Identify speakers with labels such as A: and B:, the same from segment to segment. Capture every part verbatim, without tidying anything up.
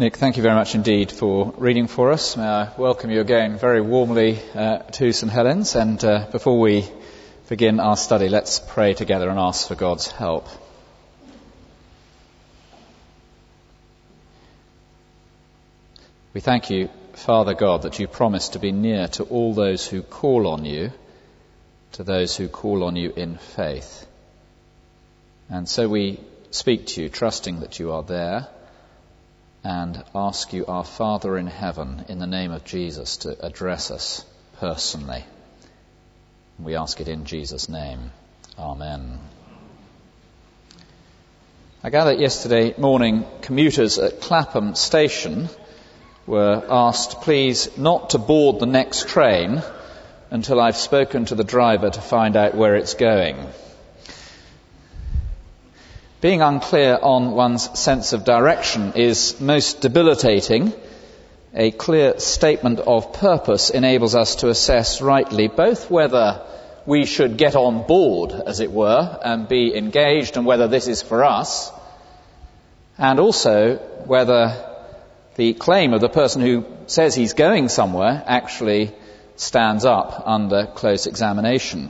A: Nick, thank you very much indeed for reading for us. May I welcome you again very warmly uh, to St Helens. And uh, before we begin our study, let's pray together and ask for God's help. We thank you, Father God, that you promise to be near to all those who call on you, to those who call on you in faith. And so we speak to you, trusting that you are there, and ask you, our Father in heaven, in the name of Jesus, to address us personally. We ask it in Jesus' name. Amen. I gather yesterday morning commuters at Clapham Station were asked, please, not to board the next train until I've spoken to the driver to find out where it's going. Being unclear on one's sense of direction is most debilitating. A clear statement of purpose enables us to assess rightly both whether we should get on board, as it were, and be engaged, and whether this is for us, and also whether the claim of the person who says he's going somewhere actually stands up under close examination.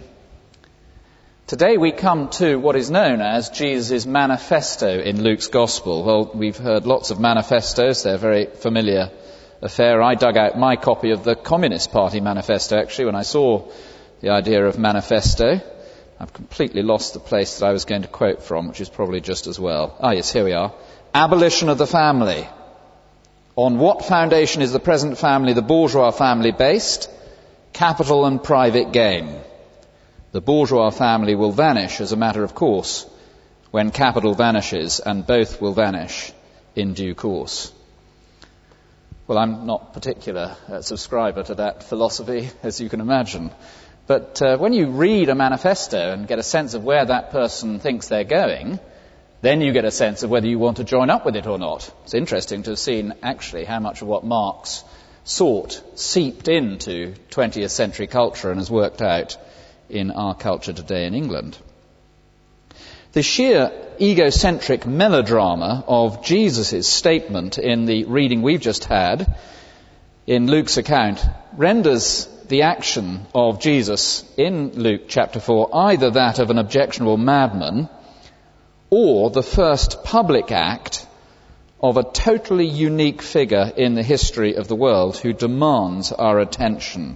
A: Today we come to what is known as Jesus' manifesto in Luke's Gospel. Well, we've heard lots of manifestos. They're a very familiar affair. I dug out my copy of the Communist Party manifesto, actually, when I saw the idea of manifesto. I've completely lost the place that I was going to quote from, which is probably just as well. Ah, yes, here we are. Abolition of the family. On what foundation is the present family, the bourgeois family, based? Capital and private gain. The bourgeois family will vanish as a matter of course when capital vanishes, and both will vanish in due course. Well, I'm not a particular uh, subscriber to that philosophy, as you can imagine. But uh, when you read a manifesto and get a sense of where that person thinks they're going, then you get a sense of whether you want to join up with it or not. It's interesting to have seen actually how much of what Marx sought seeped into twentieth century culture and has worked out in our culture today in England. The sheer egocentric melodrama of Jesus' statement in the reading we've just had in Luke's account renders the action of Jesus in Luke chapter four either that of an objectionable madman or the first public act of a totally unique figure in the history of the world who demands our attention.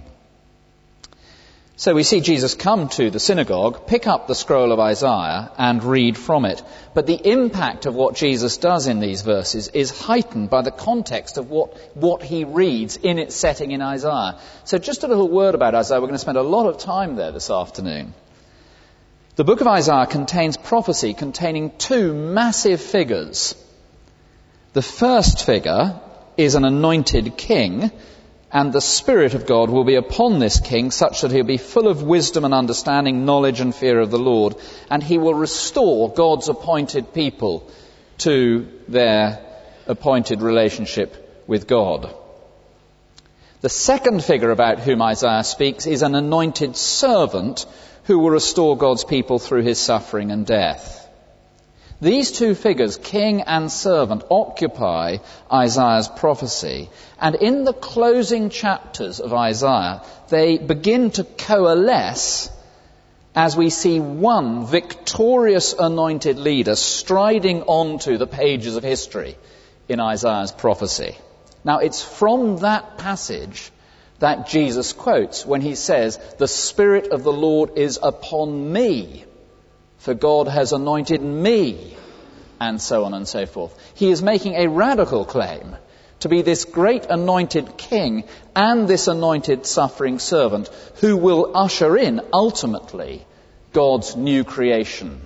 A: So we see Jesus come to the synagogue, pick up the scroll of Isaiah and read from it. But the impact of what Jesus does in these verses is heightened by the context of what, what he reads in its setting in Isaiah. So just a little word about Isaiah. We're going to spend a lot of time there this afternoon. The book of Isaiah contains prophecy containing two massive figures. The first figure is an anointed king, and the Spirit of God will be upon this king such that he'll be full of wisdom and understanding, knowledge and fear of the Lord, and he will restore God's appointed people to their appointed relationship with God. The second figure about whom Isaiah speaks is an anointed servant who will restore God's people through his suffering and death. These two figures, king and servant, occupy Isaiah's prophecy. And in the closing chapters of Isaiah, they begin to coalesce as we see one victorious anointed leader striding onto the pages of history in Isaiah's prophecy. Now, it's from that passage that Jesus quotes when he says, "The Spirit of the Lord is upon me, for God has anointed me," and so on and so forth. He is making a radical claim to be this great anointed king and this anointed suffering servant who will usher in, ultimately, God's new creation.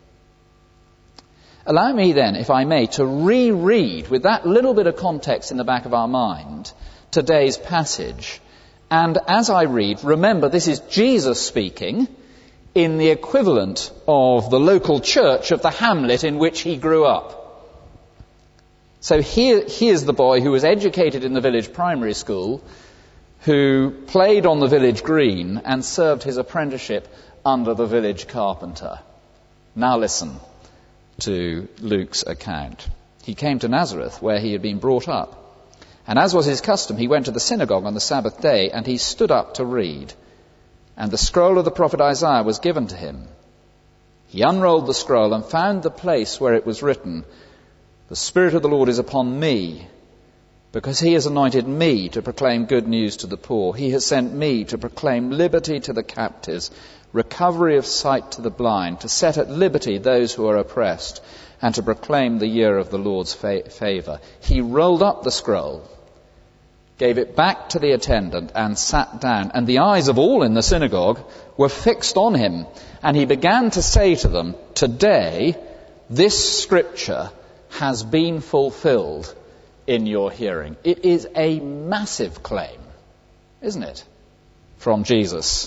A: Allow me then, if I may, to reread, with that little bit of context in the back of our mind, today's passage. And as I read, remember this is Jesus speaking in the equivalent of the local church of the hamlet in which he grew up. So here, here's the boy who was educated in the village primary school, who played on the village green and served his apprenticeship under the village carpenter. Now listen to Luke's account. He came to Nazareth, where he had been brought up. And as was his custom, he went to the synagogue on the Sabbath day, and he stood up to read. And the scroll of the prophet Isaiah was given to him. He unrolled the scroll and found the place where it was written, "The Spirit of the Lord is upon me, because he has anointed me to proclaim good news to the poor. He has sent me to proclaim liberty to the captives, recovery of sight to the blind, to set at liberty those who are oppressed, and to proclaim the year of the Lord's fa- favour." He rolled up the scroll, gave it back to the attendant, and sat down. And the eyes of all in the synagogue were fixed on him. And he began to say to them, "Today, this scripture has been fulfilled in your hearing." It is a massive claim, isn't it, from Jesus?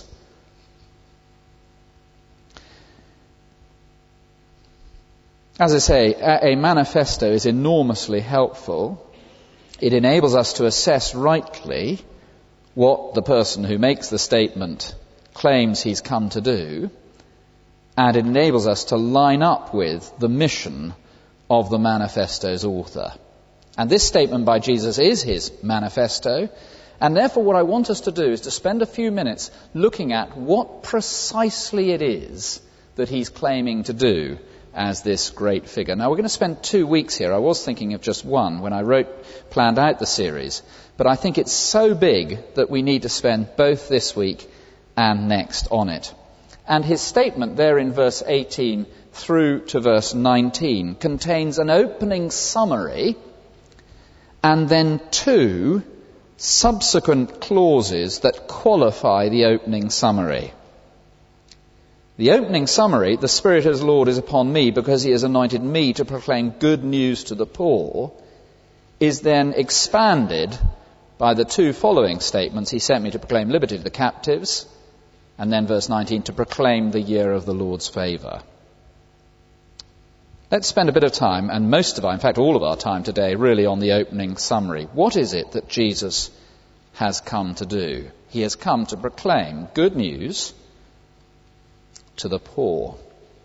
A: As I say, a manifesto is enormously helpful. It enables us to assess rightly what the person who makes the statement claims he's come to do, and it enables us to line up with the mission of the manifesto's author. And this statement by Jesus is his manifesto, and therefore what I want us to do is to spend a few minutes looking at what precisely it is that he's claiming to do as this great figure. Now, we're going to spend two weeks here. I was thinking of just one when I wrote, planned out the series, but I think it's so big that we need to spend both this week and next on it. And his statement there in verse eighteen through to verse nineteen contains an opening summary and then two subsequent clauses that qualify the opening summary. The opening summary, "The Spirit of the Lord is upon me because he has anointed me to proclaim good news to the poor," is then expanded by the two following statements. "He sent me to proclaim liberty to the captives," and then verse nineteen, "to proclaim the year of the Lord's favour." Let's spend a bit of time, and most of our, in fact all of our time today, really on the opening summary. What is it that Jesus has come to do? He has come to proclaim good news to the poor.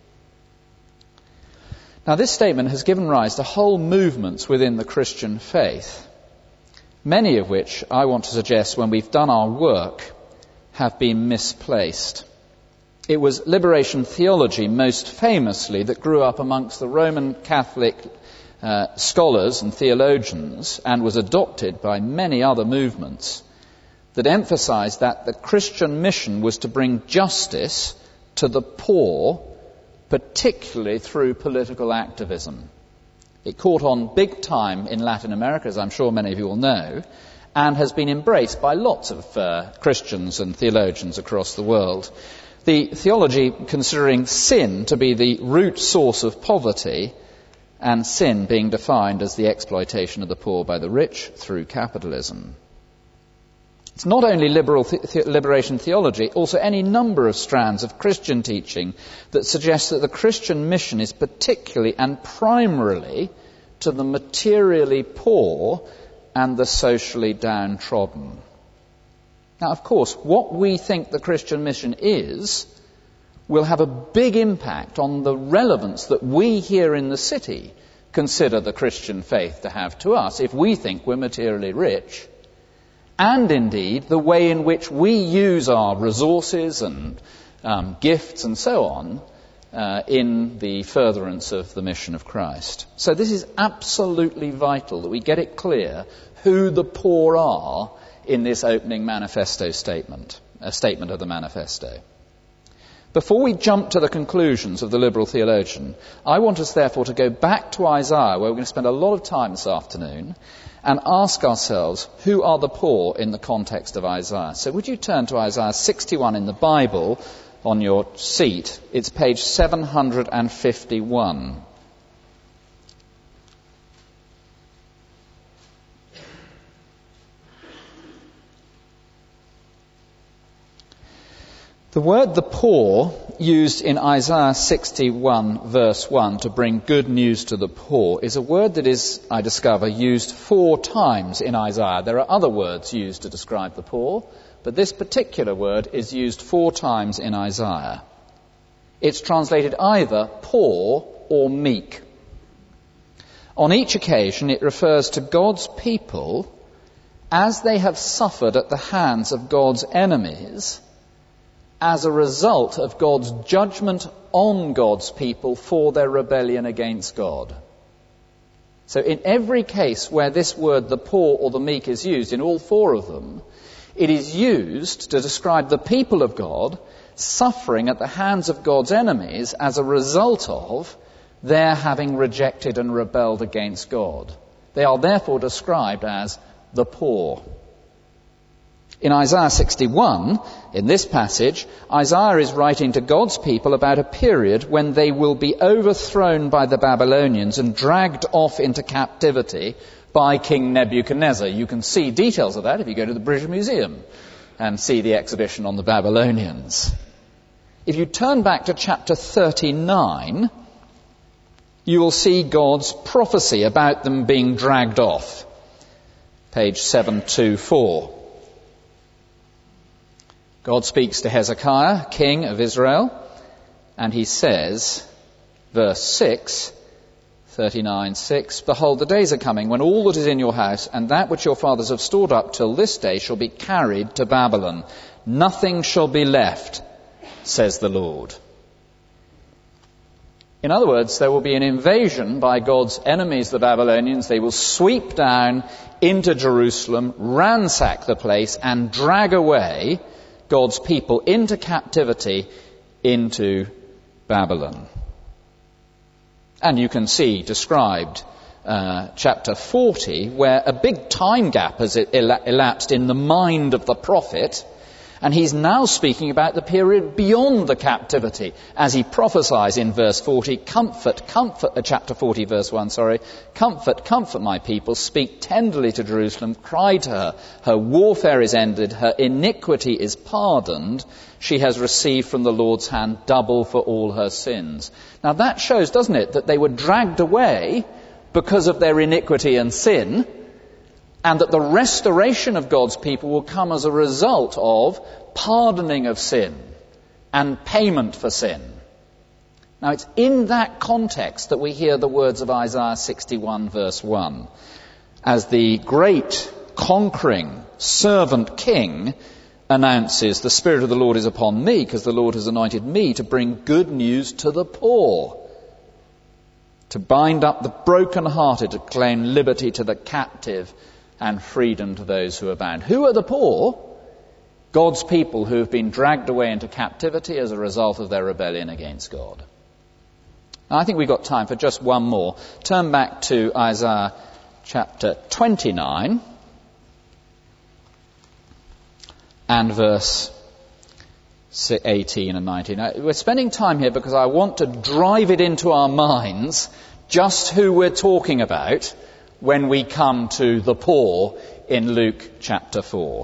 A: Now, this statement has given rise to whole movements within the Christian faith, many of which, I want to suggest, when we've done our work, have been misplaced. It was liberation theology, most famously, that grew up amongst the Roman Catholic uh, scholars and theologians and was adopted by many other movements, that emphasized that the Christian mission was to bring justice to the poor, particularly through political activism. It caught on big time in Latin America, as I'm sure many of you will know, and has been embraced by lots of uh, Christians and theologians across the world. The theology considering sin to be the root source of poverty, and sin being defined as the exploitation of the poor by the rich through capitalism. It's not only liberal the- liberation theology, also any number of strands of Christian teaching that suggest that the Christian mission is particularly and primarily to the materially poor and the socially downtrodden. Now, of course, what we think the Christian mission is will have a big impact on the relevance that we here in the city consider the Christian faith to have to us if we think we're materially rich, and indeed the way in which we use our resources and um, gifts and so on uh, in the furtherance of the mission of Christ. So this is absolutely vital that we get it clear who the poor are in this opening manifesto statement, a statement of the manifesto. Before we jump to the conclusions of the liberal theologian, I want us therefore to go back to Isaiah, where we're going to spend a lot of time this afternoon, and ask ourselves, who are the poor in the context of Isaiah? So would you turn to Isaiah sixty-one in the Bible on your seat? It's page seven hundred fifty-one. The word "the poor" used in Isaiah sixty-one verse one to bring good news to the poor is a word that is, I discover, used four times in Isaiah. There are other words used to describe the poor, but this particular word is used four times in Isaiah. It's translated either poor or meek. On each occasion, it refers to God's people as they have suffered at the hands of God's enemies as a result of God's judgment on God's people for their rebellion against God. So in every case where this word, the poor or the meek, is used, in all four of them, it is used to describe the people of God suffering at the hands of God's enemies as a result of their having rejected and rebelled against God. They are therefore described as the poor. In Isaiah sixty-one, in this passage, Isaiah is writing to God's people about a period when they will be overthrown by the Babylonians and dragged off into captivity by King Nebuchadnezzar. You can see details of that if you go to the British Museum and see the exhibition on the Babylonians. If you turn back to chapter thirty-nine, you will see God's prophecy about them being dragged off. Page seven twenty-four. God speaks to Hezekiah, king of Israel, and he says, verse six, thirty-nine six, "Behold, the days are coming when all that is in your house and that which your fathers have stored up till this day shall be carried to Babylon. Nothing shall be left, says the Lord." In other words, there will be an invasion by God's enemies, the Babylonians. They will sweep down into Jerusalem, ransack the place, and drag away God's people into captivity into Babylon. And you can see described uh, chapter forty, where a big time gap has elapsed in the mind of the prophet, and he's now speaking about the period beyond the captivity, as he prophesies in verse forty, "Comfort, comfort," uh, chapter forty, verse one, sorry, "Comfort, comfort my people, speak tenderly to Jerusalem, cry to her, her warfare is ended, her iniquity is pardoned, she has received from the Lord's hand double for all her sins." Now that shows, doesn't it, that they were dragged away because of their iniquity and sin, and that the restoration of God's people will come as a result of pardoning of sin and payment for sin. Now it's in that context that we hear the words of Isaiah sixty-one verse one. As the great conquering servant king announces, "The Spirit of the Lord is upon me, because the Lord has anointed me to bring good news to the poor, to bind up the brokenhearted, to proclaim liberty to the captive and freedom to those who are bound." Who are the poor? God's people who have been dragged away into captivity as a result of their rebellion against God. Now, I think we've got time for just one more. Turn back to Isaiah chapter twenty-nine and verse eighteen and nineteen. Now, we're spending time here because I want to drive it into our minds just who we're talking about when we come to the poor in Luke chapter four.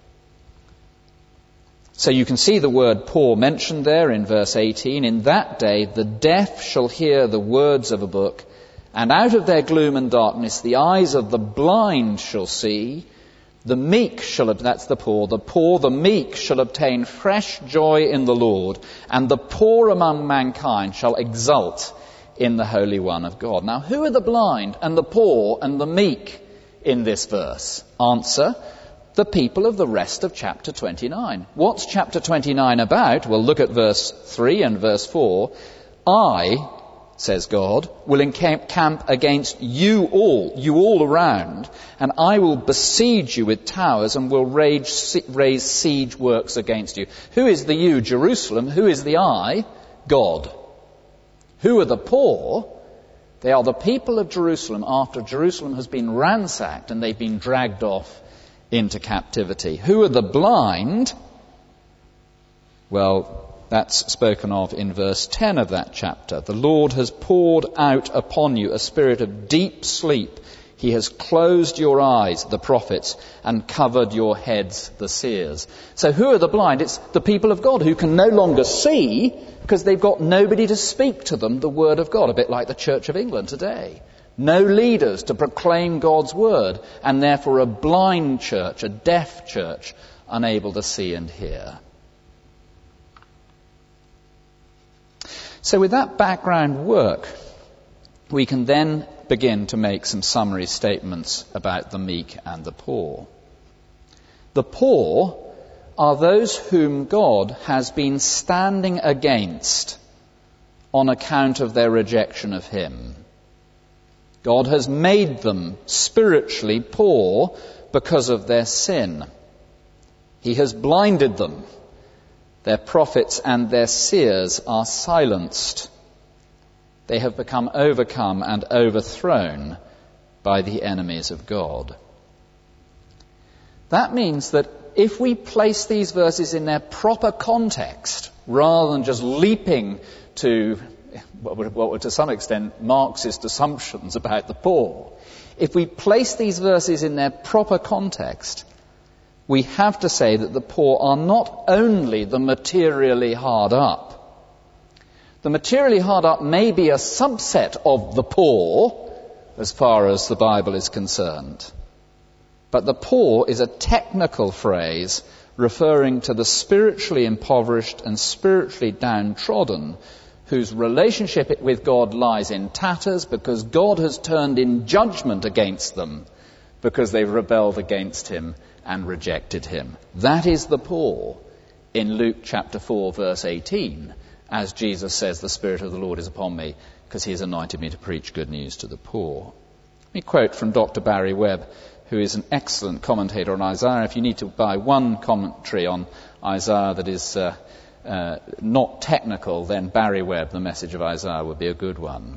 A: So you can see the word poor mentioned there in verse eighteen. "In that day the deaf shall hear the words of a book, and out of their gloom and darkness the eyes of the blind shall see. The meek shall," that's the poor, "the poor, the meek shall obtain fresh joy in the Lord, and the poor among mankind shall exult in the Holy One of God." Now, who are the blind and the poor and the meek in this verse? Answer: the people of the rest of chapter twenty-nine. What's chapter twenty-nine about? Well, look at verse three and verse four. "I," says God, "will encamp against you all, you all around, and I will besiege you with towers and will raise, raise siege works against you." Who is the you? Jerusalem. Who is the I? God. Who are the poor? They are the people of Jerusalem after Jerusalem has been ransacked and they've been dragged off into captivity. Who are the blind? Well, that's spoken of in verse ten of that chapter. "The Lord has poured out upon you a spirit of deep sleep. He has closed your eyes, the prophets, and covered your heads, the seers." So who are the blind? It's the people of God who can no longer see because they've got nobody to speak to them the word of God, a bit like the Church of England today. No leaders to proclaim God's word, and therefore a blind church, a deaf church, unable to see and hear. So with that background work, we can then begin to make some summary statements about the meek and the poor. The poor are those whom God has been standing against on account of their rejection of him. God has made them spiritually poor because of their sin. He has blinded them. Their prophets and their seers are silenced. They have become overcome and overthrown by the enemies of God. That means that if we place these verses in their proper context, rather than just leaping to what were, what were to some extent Marxist assumptions about the poor, if we place these verses in their proper context, we have to say that the poor are not only the materially hard up. The materially hard up may be a subset of the poor, as far as the Bible is concerned. But the poor is a technical phrase referring to the spiritually impoverished and spiritually downtrodden, whose relationship with God lies in tatters because God has turned in judgment against them because they've rebelled against him and rejected him. That is the poor in Luke chapter four, verse eighteen, as Jesus says, "The Spirit of the Lord is upon me because he has anointed me to preach good news to the poor." Let me quote from Doctor Barry Webb, who is an excellent commentator on Isaiah. If you need to buy one commentary on Isaiah that is uh, uh, not technical, then Barry Webb, The Message of Isaiah, would be a good one.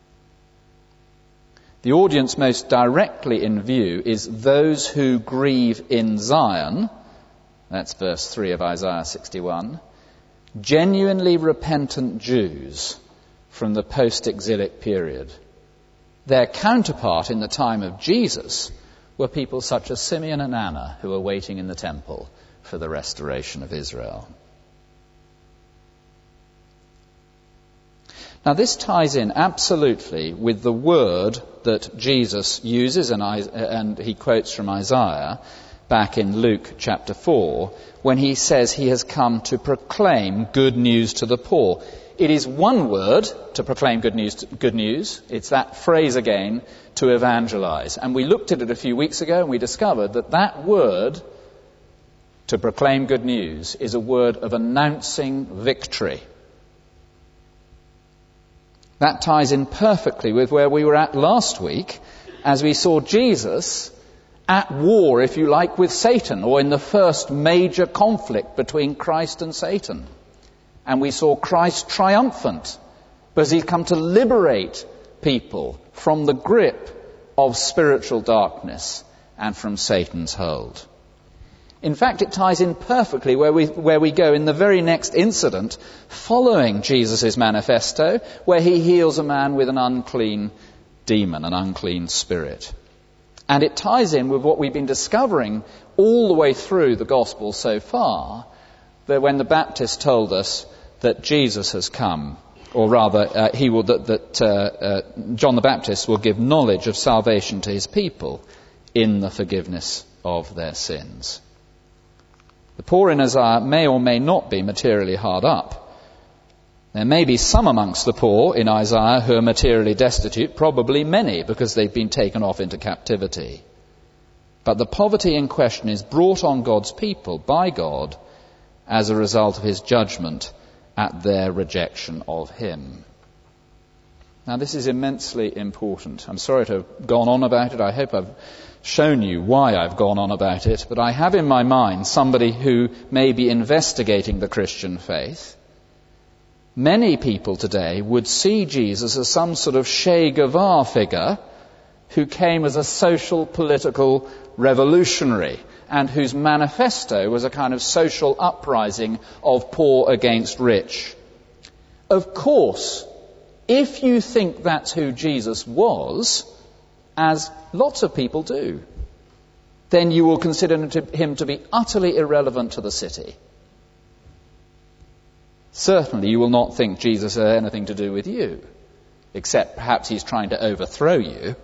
A: The audience most directly in view is those who grieve in Zion, that's verse three of Isaiah sixty-one, genuinely repentant Jews from the post-exilic period. Their counterpart in the time of Jesus were people such as Simeon and Anna, who were waiting in the temple for the restoration of Israel. Now this ties in absolutely with the word that Jesus uses, and, I, and he quotes from Isaiah back in Luke chapter four, when he says he has come to proclaim good news to the poor. It is one word to proclaim good news. To, good news. It's that phrase again, to evangelize. And we looked at it a few weeks ago and we discovered that that word, to proclaim good news, is a word of announcing victory. That ties in perfectly with where we were at last week, as we saw Jesus at war, if you like, with Satan, or in the first major conflict between Christ and Satan. And we saw Christ triumphant, because he's come to liberate people from the grip of spiritual darkness and from Satan's hold. In fact, it ties in perfectly where we, where we go in the very next incident following Jesus' manifesto, where he heals a man with an unclean demon, an unclean spirit. And it ties in with what we've been discovering all the way through the gospel so far, that when the Baptist told us that Jesus has come, or rather, uh, he will that, that uh, uh, John the Baptist will give knowledge of salvation to his people in the forgiveness of their sins. The poor in Isaiah may or may not be materially hard up. There may be some amongst the poor in Isaiah who are materially destitute, probably many, because they've been taken off into captivity. But the poverty in question is brought on God's people by God as a result of his judgment at their rejection of him. Now, this is immensely important. I'm sorry to have gone on about it. I hope I've shown you why I've gone on about it, but I have in my mind somebody who may be investigating the Christian faith. Many people today would see Jesus as some sort of Che Guevara figure who came as a social, political revolutionary and whose manifesto was a kind of social uprising of poor against rich. Of course, if you think that's who Jesus was, as lots of people do, then you will consider him to be utterly irrelevant to the city. Certainly you will not think Jesus had anything to do with you, except perhaps he's trying to overthrow you.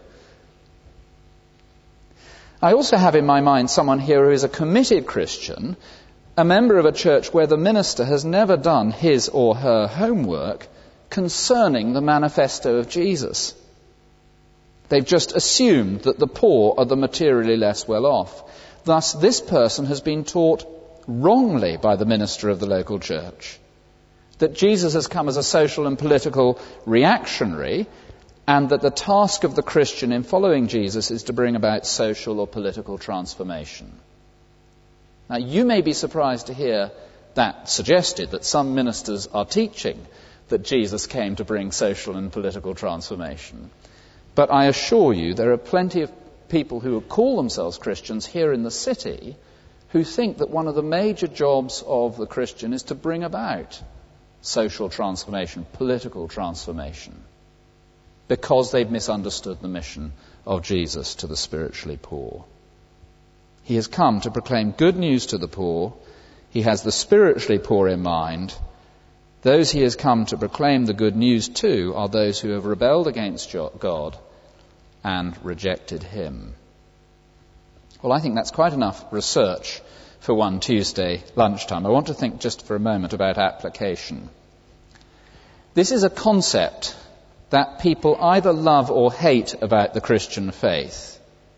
A: I also have in my mind someone here who is a committed Christian, a member of a church where the minister has never done his or her homework concerning the manifesto of Jesus. They've just assumed that the poor are the materially less well off. Thus, this person has been taught wrongly by the minister of the local church that Jesus has come as a social and political reactionary, and that the task of the Christian in following Jesus is to bring about social or political transformation. Now, you may be surprised to hear that suggested, that some ministers are teaching that Jesus came to bring social and political transformation. But I assure you, there are plenty of people who call themselves Christians here in the city who think that one of the major jobs of the Christian is to bring about social transformation, political transformation, because they've misunderstood the mission of Jesus to the spiritually poor. He has come to proclaim good news to the poor. He has the spiritually poor in mind. Those he has come to proclaim the good news to are those who have rebelled against God and rejected him. Well, I think that's quite enough research for one Tuesday lunchtime. I want to think just for a moment about application. This is a concept that people either love or hate about the Christian faith.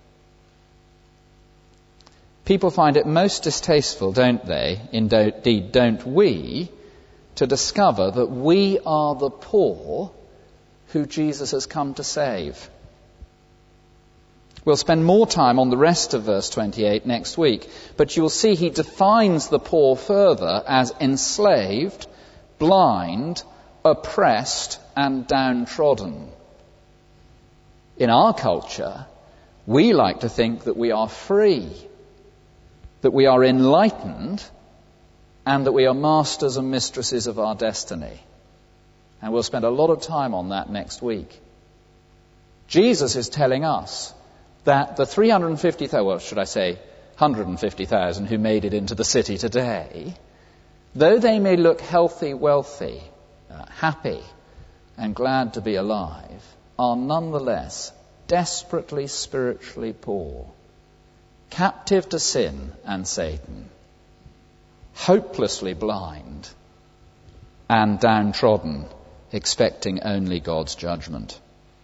A: People find it most distasteful, don't they, indeed don't we, to discover that we are the poor who Jesus has come to save. We'll spend more time on the rest of verse twenty-eight next week, but you'll see he defines the poor further as enslaved, blind, oppressed, and downtrodden. In our culture, we like to think that we are free, that we are enlightened, and that we are masters and mistresses of our destiny. And we'll spend a lot of time on that next week. Jesus is telling us that the three hundred fifty thousand, well, should I say, one hundred fifty thousand who made it into the city today, though they may look healthy, wealthy, uh, happy, and glad to be alive, are nonetheless desperately spiritually poor, captive to sin and Satan, hopelessly blind, and downtrodden, expecting only God's judgment.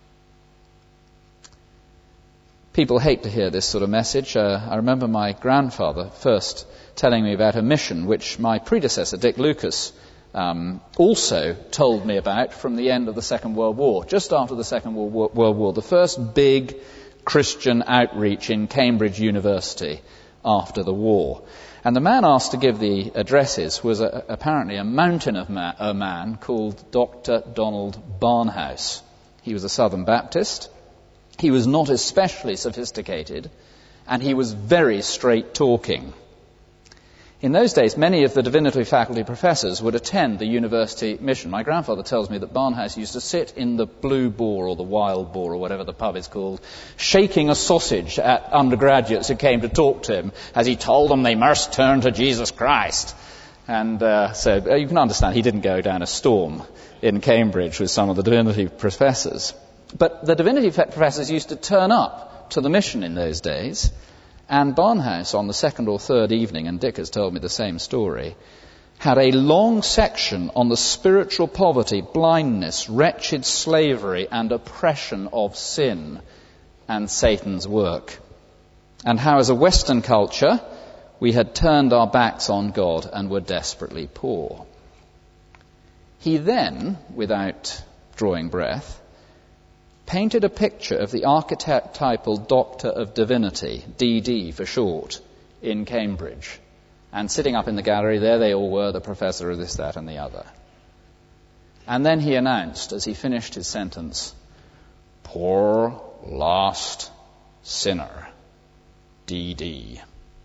A: People hate to hear this sort of message. Uh, I remember my grandfather first telling me about a mission which my predecessor, Dick Lucas, um, also told me about from the end of the Second World War, just after the Second World War, the first big Christian outreach in Cambridge University after the war. And the man asked to give the addresses was a, apparently a mountain of ma- a man called Doctor Donald Barnhouse. He was a Southern Baptist. He was not especially sophisticated, and he was very straight-talking. In those days, many of the divinity faculty professors would attend the university mission. My grandfather tells me that Barnhouse used to sit in the Blue Boar or the Wild Boar or whatever the pub is called, shaking a sausage at undergraduates who came to talk to him as he told them they must turn to Jesus Christ. And uh, so uh, you can understand he didn't go down a storm in Cambridge with some of the divinity professors. But the divinity professors used to turn up to the mission in those days, and Barnhouse on the second or third evening, and Dick has told me the same story, had a long section on the spiritual poverty, blindness, wretched slavery and oppression of sin and Satan's work, and how as a Western culture we had turned our backs on God and were desperately poor. He then, without drawing breath, painted a picture of the archetypal Doctor of Divinity, D D for short, in Cambridge. And sitting up in the gallery, there they all were, the professor of this, that, and the other. And then he announced, as he finished his sentence, "Poor, lost sinner, D D"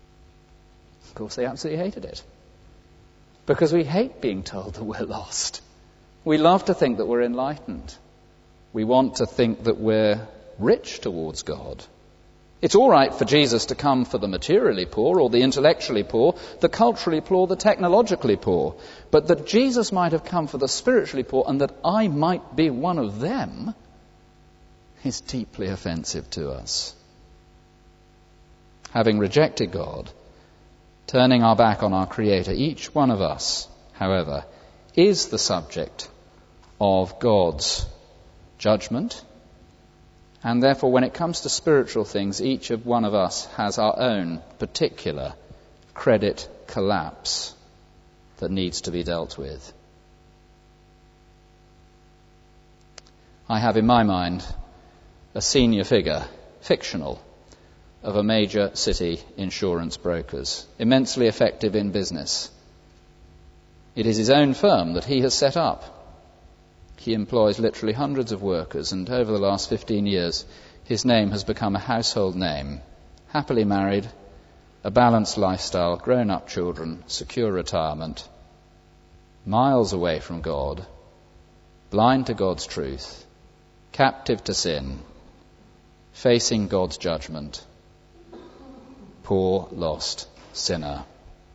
A: Of course, they absolutely hated it. Because we hate being told that we're lost. We love to think that we're enlightened. We want to think that we're rich towards God. It's all right for Jesus to come for the materially poor or the intellectually poor, the culturally poor, the technologically poor. But that Jesus might have come for the spiritually poor and that I might be one of them is deeply offensive to us. Having rejected God, turning our back on our Creator, each one of us, however, is the subject of God's judgment And therefore, when it comes to spiritual things, each of one of us has our own particular credit collapse that needs to be dealt with. I have in my mind a senior figure, fictional, of a major city insurance brokers, immensely effective in business. It is his own firm that he has set up. He employs literally hundreds of workers, and over the last fifteen years, his name has become a household name. Happily married, a balanced lifestyle, grown-up children, secure retirement, miles away from God, blind to God's truth, captive to sin, facing God's judgment, poor, lost sinner.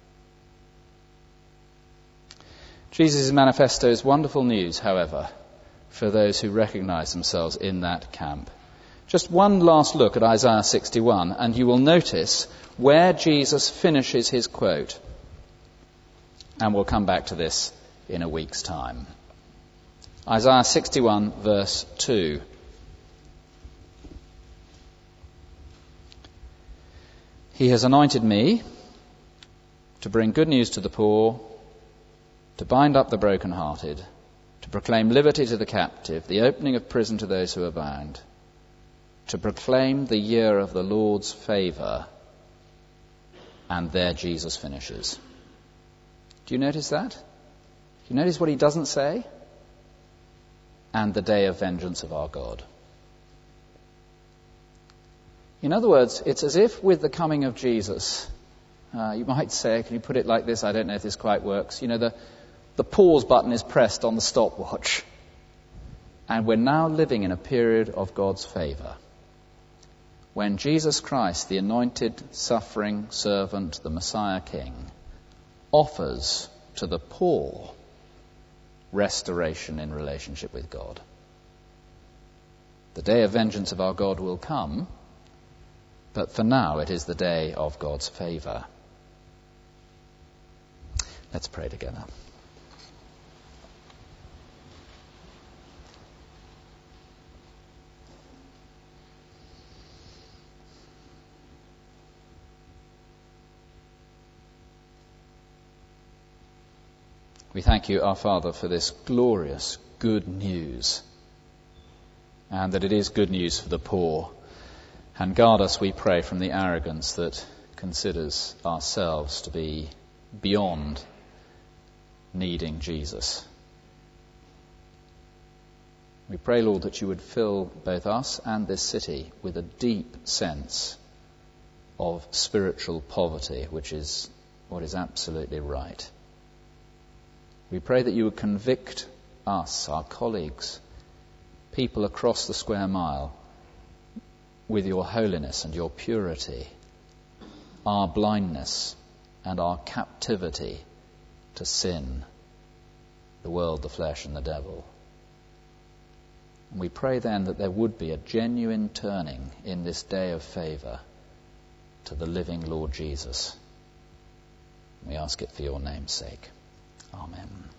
A: Jesus' manifesto is wonderful news, however, for those who recognize themselves in that camp. Just one last look at Isaiah sixty-one, and you will notice where Jesus finishes his quote. And we'll come back to this in a week's time. Isaiah sixty-one, verse two. He has anointed me to bring good news to the poor, to bind up the brokenhearted, to proclaim liberty to the captive, the opening of prison to those who are bound, to proclaim the year of the Lord's favour. And there Jesus finishes. Do you notice that? Do you notice what he doesn't say? And the day of vengeance of our God. In other words, it's as if with the coming of Jesus, uh, you might say, can you put it like this? I don't know if this quite works. You know, the, the pause button is pressed on the stopwatch. And we're now living in a period of God's favour. When Jesus Christ, the anointed, suffering servant, the Messiah King, offers to the poor restoration in relationship with God. The day of vengeance of our God will come, but for now it is the day of God's favour. Let's pray together. We thank you, our Father, for this glorious good news, and that it is good news for the poor. And guard us, we pray, from the arrogance that considers ourselves to be beyond needing Jesus. We pray, Lord, that you would fill both us and this city with a deep sense of spiritual poverty, which is what is absolutely right. We pray that you would convict us, our colleagues, people across the square mile, with your holiness and your purity, our blindness and our captivity to sin, the world, the flesh and the devil. And we pray then that there would be a genuine turning in this day of favour to the living Lord Jesus. We ask it for your name's sake. Amen.